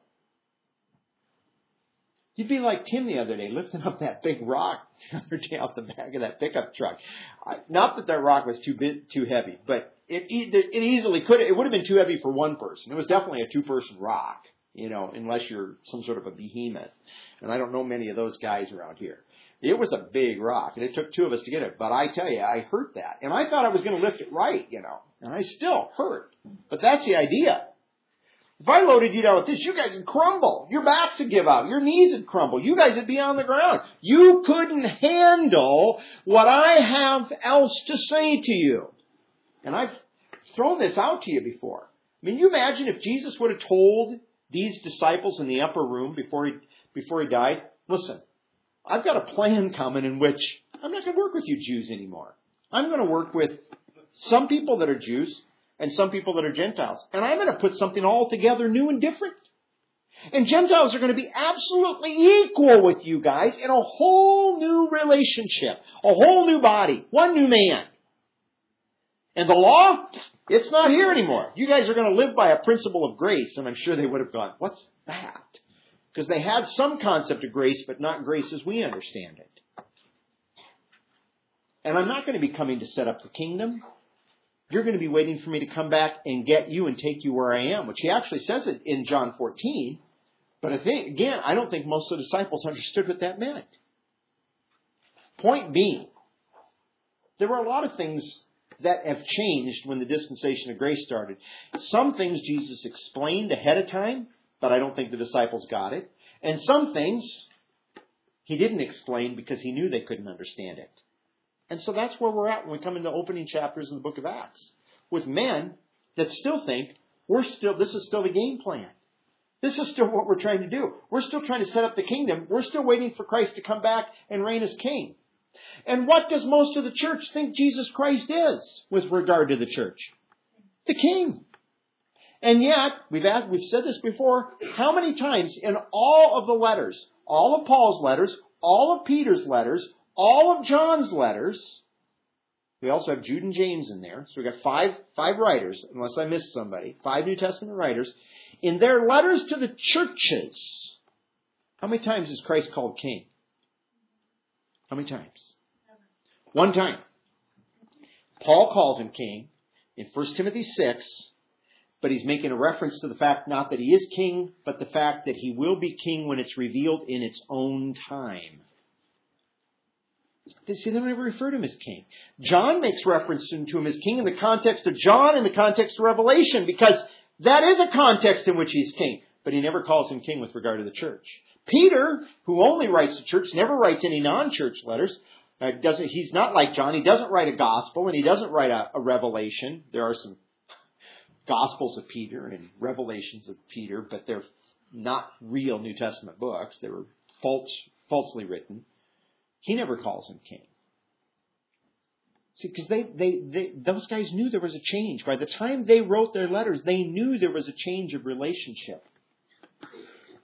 You'd be like Tim the other day, lifting up that big rock the other day off the back of that pickup truck. Not that that rock was too big, too heavy, but it, it easily could. It would have been too heavy for one person. It was definitely a two-person rock, you know, unless you're some sort of a behemoth. And I don't know many of those guys around here. It was a big rock, and it took two of us to get it. But I tell you, I hurt that, and I thought I was going to lift it right, you know, and I still hurt. But that's the idea. If I loaded you down with this, you guys would crumble. Your backs would give out. Your knees would crumble. You guys would be on the ground. You couldn't handle what I have else to say to you. And I've thrown this out to you before. I mean, you imagine if Jesus would have told these disciples in the upper room before he, before he died, listen, I've got a plan coming in which I'm not going to work with you Jews anymore. I'm going to work with some people that are Jews and some people that are Gentiles. And I'm going to put something altogether new and different. And Gentiles are going to be absolutely equal with you guys in a whole new relationship. A whole new body. One new man. And the law, it's not here anymore. You guys are going to live by a principle of grace. And I'm sure they would have gone, what's that? Because they had some concept of grace, but not grace as we understand it. And I'm not going to be coming to set up the kingdom. You're going to be waiting for me to come back and get you and take you where I am, which he actually says it in John fourteen. But I think, again, I don't think most of the disciples understood what that meant. Point being, there were a lot of things that have changed when the dispensation of grace started. Some things Jesus explained ahead of time, but I don't think the disciples got it. And some things he didn't explain because he knew they couldn't understand it. And so that's where we're at when we come into opening chapters in the book of Acts. With men that still think we're still, this is still the game plan. This is still what we're trying to do. We're still trying to set up the kingdom. We're still waiting for Christ to come back and reign as king. And what does most of the church think Jesus Christ is with regard to the church? The king. And yet, we've asked, we've said this before, how many times in all of the letters, all of Paul's letters, all of Peter's letters, all of John's letters, we also have Jude and James in there. So we've got five, five writers, unless I missed somebody, five New Testament writers. In their letters to the churches, how many times is Christ called king? How many times? One time. Paul calls him king in First Timothy six, but he's making a reference to the fact not that he is king, but the fact that he will be king when it's revealed in its own time. See, they never refer to him as king. John makes reference to him as king in the context of John, in the context of Revelation, because that is a context in which he's king. But he never calls him king with regard to the church. Peter, who only writes the church, never writes any non-church letters. Uh, doesn't, he's not like John. He doesn't write a gospel, and he doesn't write a, a revelation. There are some Gospels of Peter and Revelations of Peter, but they're not real New Testament books. They were false, falsely written. He never calls him king. See, because they, they, they, those guys knew there was a change. By the time they wrote their letters, they knew there was a change of relationship.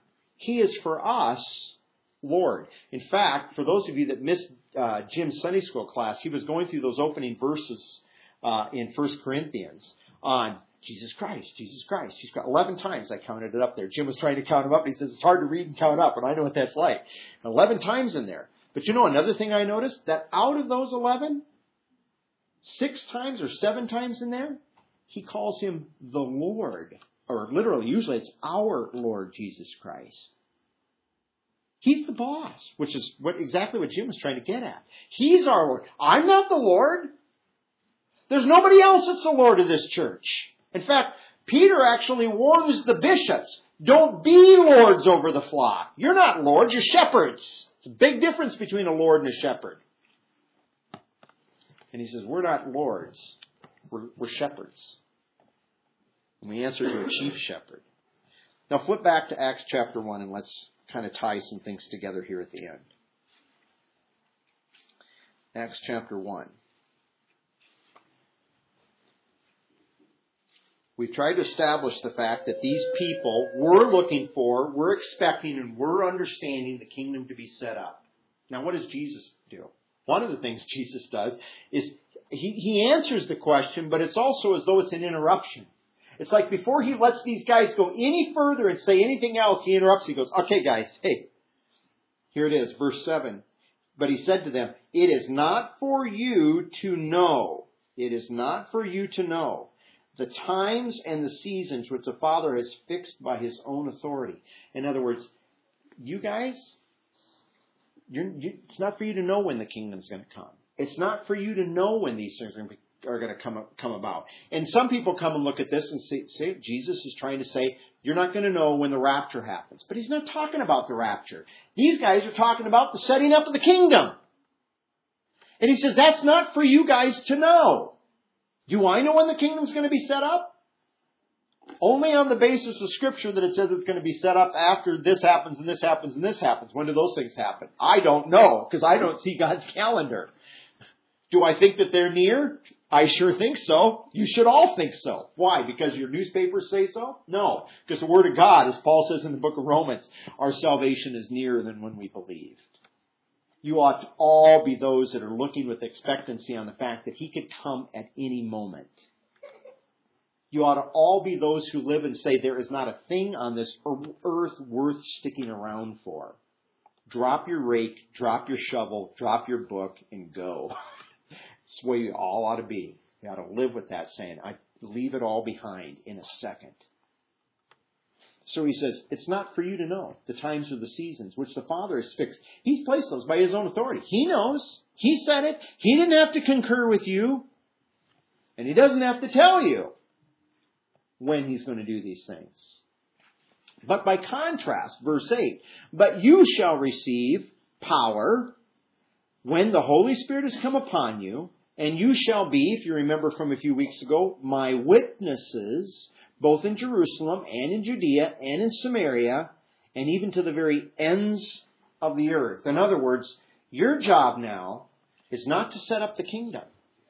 He is for us Lord. In fact, for those of you that missed uh, Jim's Sunday school class, he was going through those opening verses uh, in First Corinthians on Jesus Christ, Jesus Christ, Jesus Christ. Eleven times I counted it up there. Jim was trying to count them up, and he says it's hard to read and count up, and I know what that's like. Eleven times in there. But you know another thing I noticed? That out of those eleven, six times or seven times in there, he calls him the Lord. Or literally, usually it's our Lord Jesus Christ. He's the boss, which is what exactly what Jim was trying to get at. He's our Lord. I'm not the Lord. There's nobody else that's the Lord of this church. In fact, Peter actually warns the bishops, don't be lords over the flock. You're not lords, you're shepherds. It's a big difference between a lord and a shepherd. And he says, we're not lords, we're, we're shepherds. And we answer to a chief shepherd. Now flip back to Acts chapter one and let's kind of tie some things together here at the end. Acts chapter one. We've tried to establish the fact that these people were looking for, were expecting, and were understanding the kingdom to be set up. Now, what does Jesus do? One of the things Jesus does is he, he answers the question, but it's also as though it's an interruption. It's like before he lets these guys go any further and say anything else, he interrupts. He goes, okay, guys, hey, here it is, verse seven. But he said to them, it is not for you to know. It is not for you to know the times and the seasons which the Father has fixed by His own authority. In other words, you guys, you're, you, it's not for you to know when the kingdom's going to come. It's not for you to know when these things are going to, be, are going to come, come about. And some people come and look at this and say, say, Jesus is trying to say, you're not going to know when the rapture happens. But He's not talking about the rapture. These guys are talking about the setting up of the kingdom. And He says, that's not for you guys to know. Do I know when the kingdom's going to be set up? Only on the basis of Scripture that it says it's going to be set up after this happens and this happens and this happens. When do those things happen? I don't know, because I don't see God's calendar. Do I think that they're near? I sure think so. You should all think so. Why? Because your newspapers say so? No. Because the Word of God, as Paul says in the book of Romans, our salvation is nearer than when we believed. You ought to all be those that are looking with expectancy on the fact that He could come at any moment. You ought to all be those who live and say there is not a thing on this earth worth sticking around for. Drop your rake, drop your shovel, drop your book, and go. It's the way you all ought to be. You ought to live with that saying, I leave it all behind in a second. So he says, it's not for you to know the times or the seasons which the Father has fixed. He's placed those by His own authority. He knows. He said it. He didn't have to concur with you. And He doesn't have to tell you when He's going to do these things. But by contrast, verse eight, but you shall receive power when the Holy Spirit has come upon you, and you shall be, if you remember from a few weeks ago, my witnesses, both in Jerusalem and in Judea and in Samaria, and even to the very ends of the earth. In other words, your job now is not to set up the kingdom.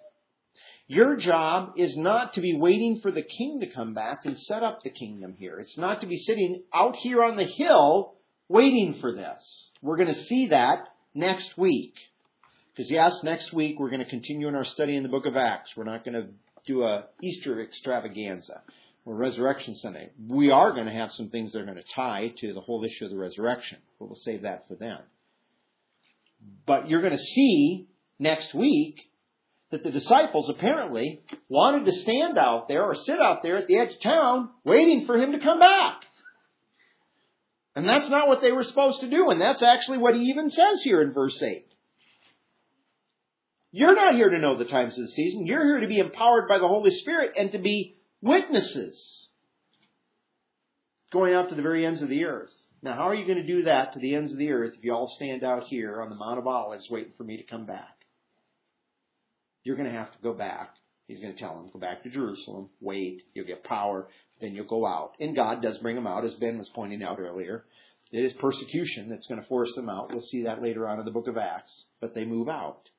Your job is not to be waiting for the king to come back and set up the kingdom here. It's not to be sitting out here on the hill waiting for this. We're going to see that next week. Because yes, next week we're going to continue in our study in the book of Acts. We're not going to do a Easter extravaganza or Resurrection Sunday. We are going to have some things that are going to tie to the whole issue of the resurrection. But we'll save that for then. But you're going to see next week that the disciples apparently wanted to stand out there or sit out there at the edge of town waiting for Him to come back. And that's not what they were supposed to do. And that's actually what He even says here in verse eight. You're not here to know the times of the season. You're here to be empowered by the Holy Spirit and to be witnesses going out to the very ends of the earth. Now, how are you going to do that to the ends of the earth if you all stand out here on the Mount of Olives waiting for me to come back? You're going to have to go back. He's going to tell them, go back to Jerusalem, wait, you'll get power, then you'll go out. And God does bring them out, as Ben was pointing out earlier. It is persecution that's going to force them out. We'll see that later on in the book of Acts. But they move out.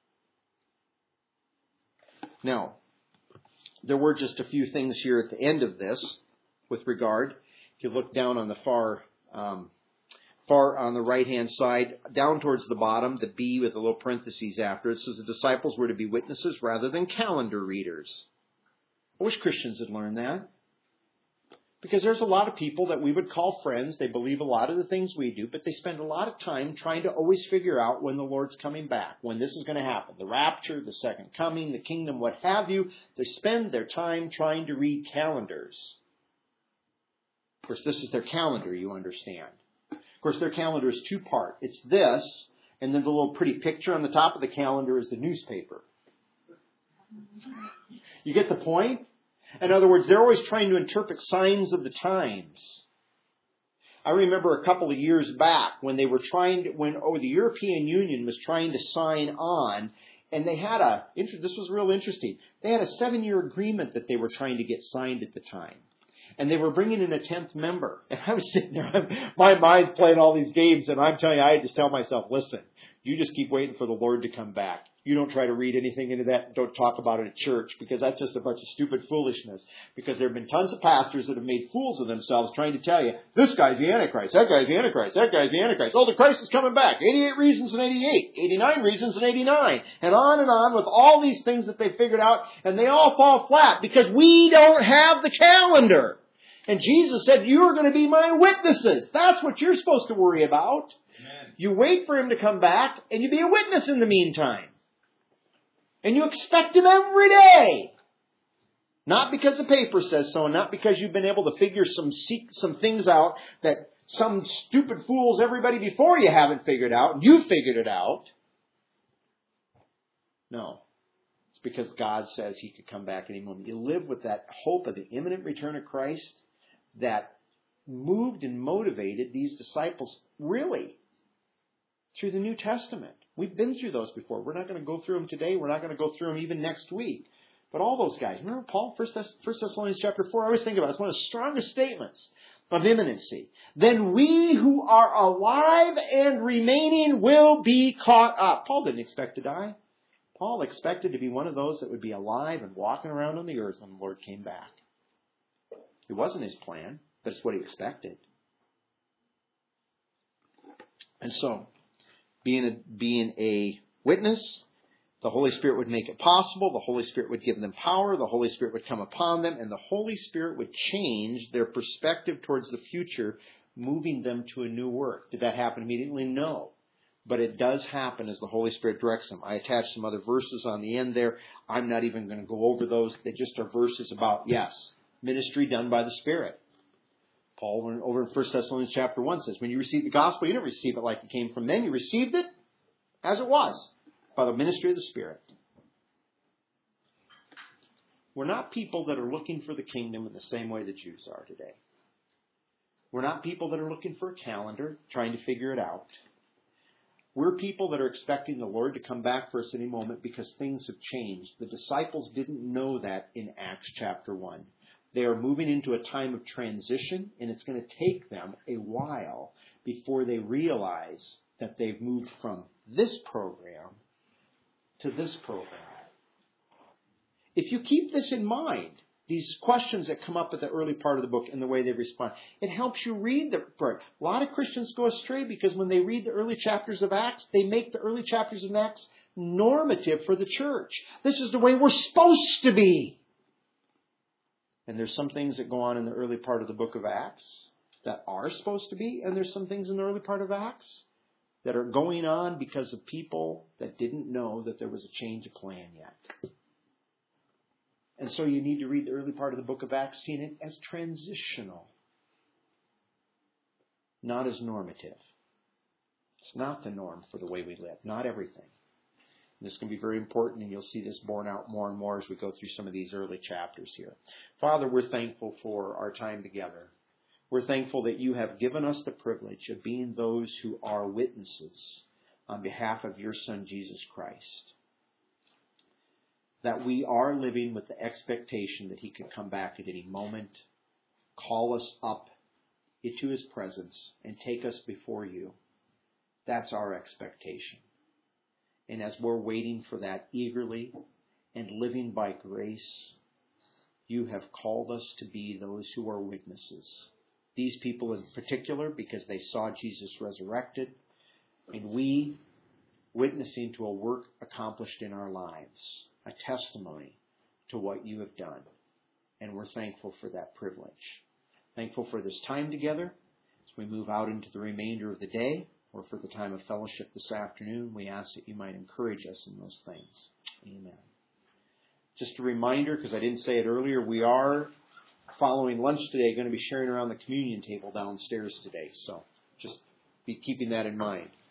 Now, there were just a few things here at the end of this with regard. If you look down on the far um, far on the right-hand side, down towards the bottom, the B with the little parentheses after it says the disciples were to be witnesses rather than calendar readers. I wish Christians had learned that. Because there's a lot of people that we would call friends. They believe a lot of the things we do, but they spend a lot of time trying to always figure out when the Lord's coming back, when this is going to happen. The rapture, the second coming, the kingdom, what have you. They spend their time trying to read calendars. Of course, this is their calendar, you understand. Of course, their calendar is two-part. It's this, and then the little pretty picture on the top of the calendar is the newspaper. You get the point? In other words, they're always trying to interpret signs of the times. I remember a couple of years back when they were trying to, when oh, the European Union was trying to sign on, and they had a, this was real interesting, they had a seven-year agreement that they were trying to get signed at the time. And they were bringing in a tenth member. And I was sitting there, my mind's playing all these games, and I'm telling you, I had to tell myself, listen, you just keep waiting for the Lord to come back. You don't try to read anything into that. Don't talk about it at church, because that's just a bunch of stupid foolishness. Because there have been tons of pastors that have made fools of themselves trying to tell you, this guy's the Antichrist, that guy's the Antichrist, that guy's the Antichrist. Oh, the Christ is coming back. eighty-eight reasons and eighty-eight. eighty-nine reasons and eighty-nine. And on and on with all these things that they figured out, and they all fall flat because we don't have the calendar. And Jesus said, you're going to be my witnesses. That's what you're supposed to worry about. Amen. You wait for Him to come back, and you be a witness in the meantime. And you expect Him every day. Not because the paper says so, not because you've been able to figure some some things out that some stupid fools, everybody before you haven't figured out. You figured it out. No. It's because God says He could come back any moment. You live with that hope of the imminent return of Christ that moved and motivated these disciples really through the New Testament. We've been through those before. We're not going to go through them today. We're not going to go through them even next week. But all those guys, remember Paul, First Thessalonians chapter four, I always think about it. It's one of the strongest statements of imminency. Then we who are alive and remaining will be caught up. Paul didn't expect to die. Paul expected to be one of those that would be alive and walking around on the earth when the Lord came back. It wasn't his plan, but it's what he expected. And so, being a, being a witness, the Holy Spirit would make it possible. The Holy Spirit would give them power. The Holy Spirit would come upon them. And the Holy Spirit would change their perspective towards the future, moving them to a new work. Did that happen immediately? No. But it does happen as the Holy Spirit directs them. I attached some other verses on the end there. I'm not even going to go over those. They just are verses about, yes, ministry done by the Spirit. Paul over in First Thessalonians chapter one says, when you received the gospel, you didn't receive it like it came from men. You received it as it was, by the ministry of the Spirit. We're not people that are looking for the kingdom in the same way the Jews are today. We're not people that are looking for a calendar, trying to figure it out. We're people that are expecting the Lord to come back for us any moment because things have changed. The disciples didn't know that in Acts chapter one. They are moving into a time of transition, and it's going to take them a while before they realize that they've moved from this program to this program. If you keep this in mind, these questions that come up at the early part of the book and the way they respond, it helps you read the book. A lot of Christians go astray because when they read the early chapters of Acts, they make the early chapters of Acts normative for the church. This is the way we're supposed to be. And there's some things that go on in the early part of the book of Acts that are supposed to be, and there's some things in the early part of Acts that are going on because of people that didn't know that there was a change of plan yet. And so you need to read the early part of the book of Acts, seeing it as transitional, not as normative. It's not the norm for the way we live, not everything. This can be very important, and you'll see this borne out more and more as we go through some of these early chapters here. Father, we're thankful for our time together. We're thankful that you have given us the privilege of being those who are witnesses on behalf of your Son, Jesus Christ. That we are living with the expectation that he could come back at any moment, call us up into his presence, and take us before you. That's our expectation. And as we're waiting for that eagerly and living by grace, you have called us to be those who are witnesses these people in particular because they saw Jesus resurrected, and we witnessing to a work accomplished in our lives, a testimony to what you have done. And we're thankful for that privilege. Thankful for this time together as we move out into the remainder of the day, or for the time of fellowship this afternoon. We ask that you might encourage us in those things. Amen. Just a reminder, because I didn't say it earlier, we are, following lunch today, going to be sharing around the communion table downstairs today. So just be keeping that in mind.